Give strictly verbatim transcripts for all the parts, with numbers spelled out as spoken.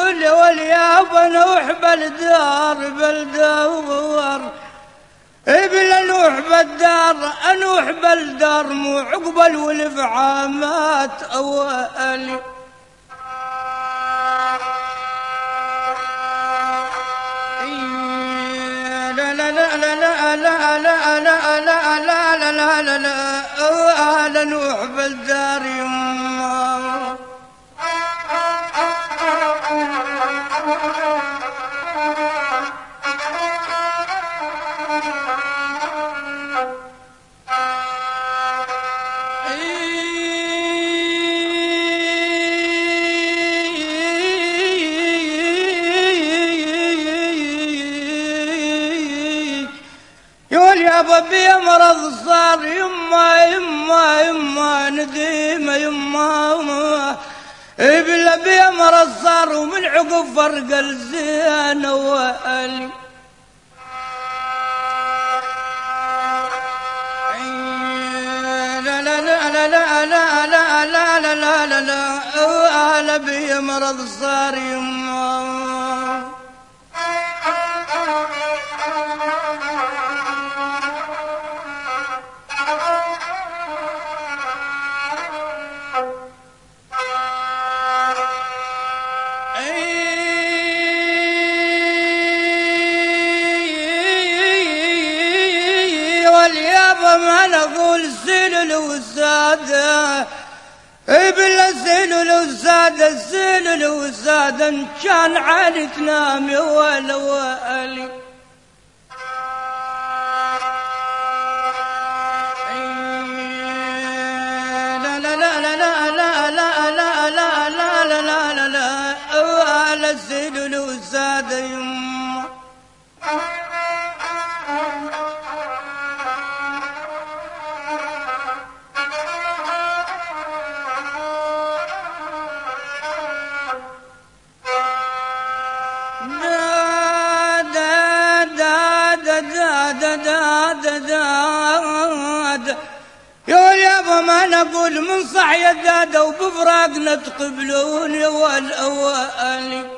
يقول والياب نوح بالدار بالدار بلا نوح بالدار انوح بالدار مو عقبل ولف عامات اوالي لا لا لا لا لا لا لا لا لا لا لا لا لا لا نوح بالدار يما بي مرض صار يما يما يما نديمة يما بلا بي مرض صار ومن عقب فرق الزين والي لا لا لا لا لا لا لا لا لا لا لا لا لا بي مرض صار يما ما نقول السيل والسادة بلا السيل والسادة السيل والسادة ان كان عالي تنام يا ولا والي لا لا لا لا لا لا لا لا لا لا لا لا لا لا السيل والسادة يما يا يابا ما نقول من صح يا دادا وبفراقنا تقبلون يا والأوالي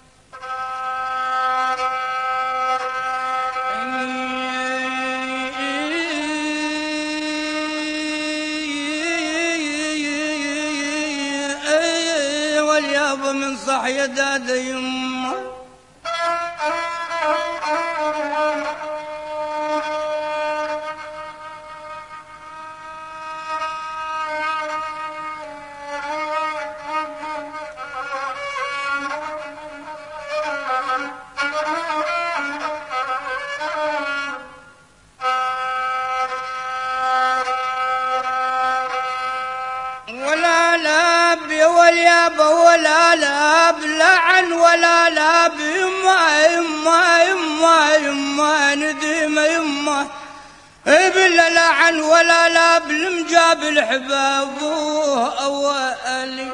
واليابا من صح يا دادا يما ولا لاب يا واليابا ولا لاب لعن ولا لاب يما يما يما يما نديمة يما بلا لعن ولا لاب لمجاب الحباب أوالي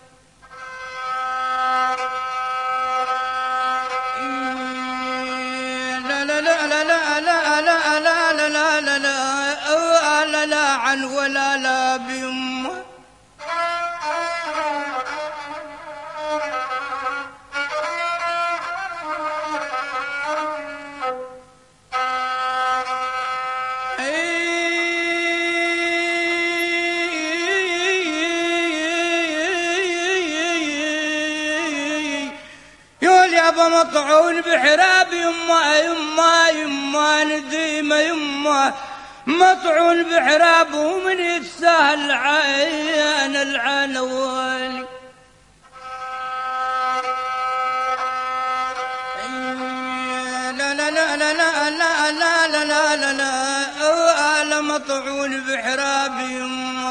لا لا لا لا لا لا لا لا لا لا لا لا لا لعن ولا لاب يما يابا مطعون بحراب يما يما يما نديمة يما مطعون بحراب ومن يتساهل عين العنوالي لا لا لا لا لا لا لا لا لا لا لا مطعون بحراب يما